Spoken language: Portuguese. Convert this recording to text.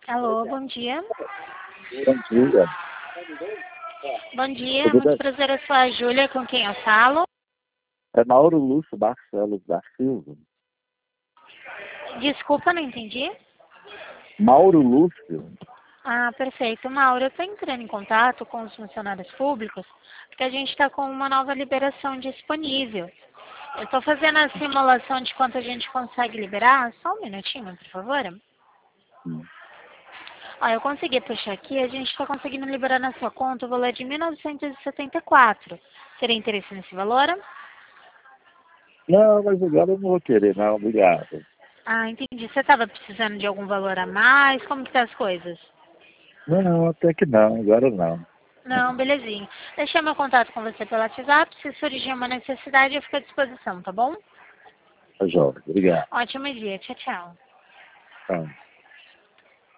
Alô, bom dia. Bom dia. Bom dia, Tudo muito bem? prazer, eu sou a Júlia, com quem eu falo. É Mauro Lúcio Barcelos da Silva. Desculpa, não entendi. Mauro Lúcio? Ah, perfeito. Mauro, eu estou entrando em contato com os funcionários públicos, porque a gente está com uma nova liberação disponível. Eu estou fazendo a simulação de quanto a gente consegue liberar. Só um minutinho, por favor. Hum. Ó, eu consegui puxar aqui, a gente está conseguindo liberar na sua conta o valor de 1.974. Teria interesse nesse valor? Não, mas agora eu não vou querer, não. Obrigado. Ah, entendi. Você estava precisando de algum valor a mais? Como que tá as coisas? Não, até que não. Agora não. Não, belezinha. Deixei meu contato com você pelo WhatsApp. Se surgir uma necessidade, eu fico à disposição, tá bom? Tá joia. Obrigado. Ótimo dia. Tchau, tchau. Tchau.